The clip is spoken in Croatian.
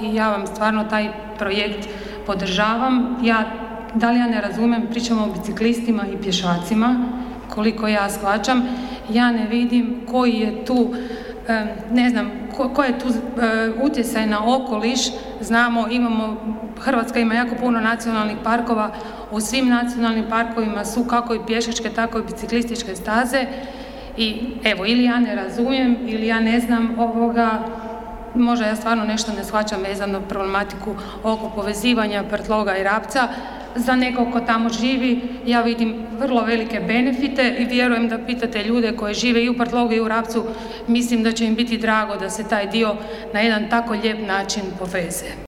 i ja vam stvarno taj projekt podržavam. Da li ja ne razumijem, pričamo o biciklistima i pješacima, koliko ja shvaćam, ja ne vidim koji je tu, koji je tu utjecaj na okoliš. Znamo, Hrvatska ima jako puno nacionalnih parkova, u svim nacionalnim parkovima su kako i pješačke, tako i biciklističke staze i evo, ili ja ne razumijem, ili ja ne znam možda ja stvarno nešto ne shvaćam vezano problematiku oko povezivanja Prtloga i Rapca. Za nekog ko tamo živi, ja vidim vrlo velike benefite i vjerujem da pitate ljude koji žive i u Prtlogu i u Rapcu, mislim da će im biti drago da se taj dio na jedan tako lijep način poveze.